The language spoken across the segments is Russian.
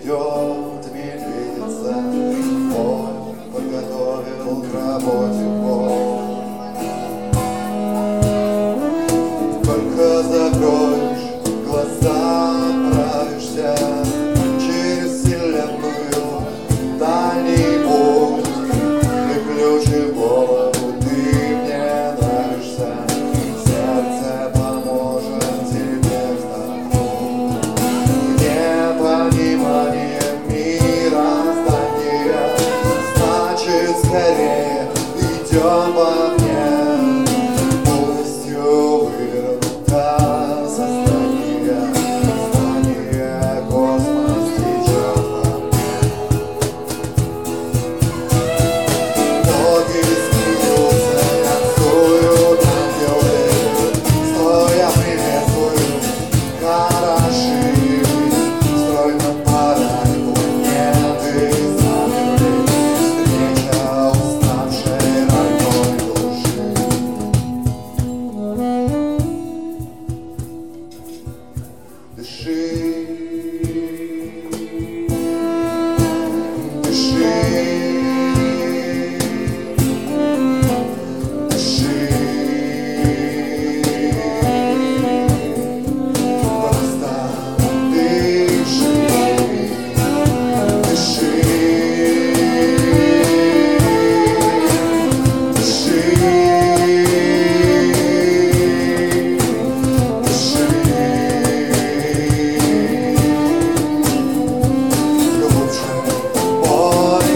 идет медведица, он подготовил к работе пол. Только закроешь глаза, отправишься через вселенную в дальний путь. Выключи голову, ты мне нравишься, сердце поможет тебе вздохнуть. Непонимание мироздания, значит скорее идем во мне. Полностью вывернуто сознание, знание, космос течет во мне. Ноги смеются, танцуют ангелы, стоя приветствую, хороши. Стройном параде планеты замерли, встреча уставшей родной души. Дыши, дыши, дыши, просто дыши, дыши, дыши, глубже мой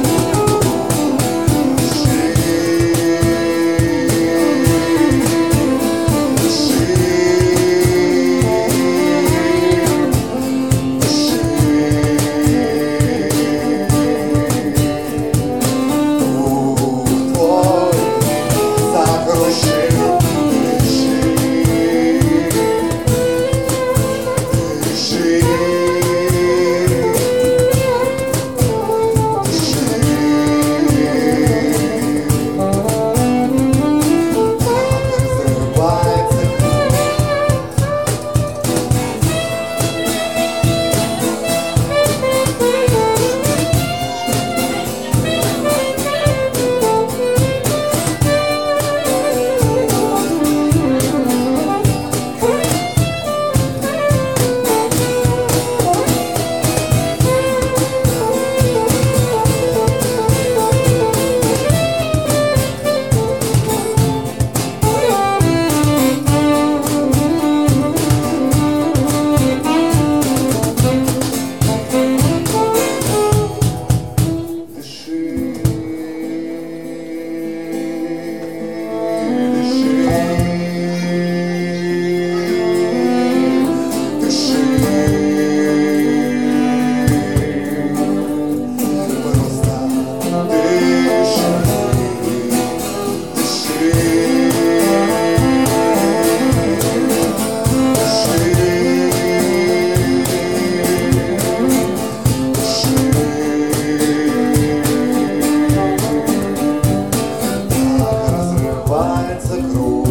разрывается круг.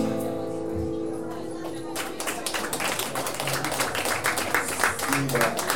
Yeah.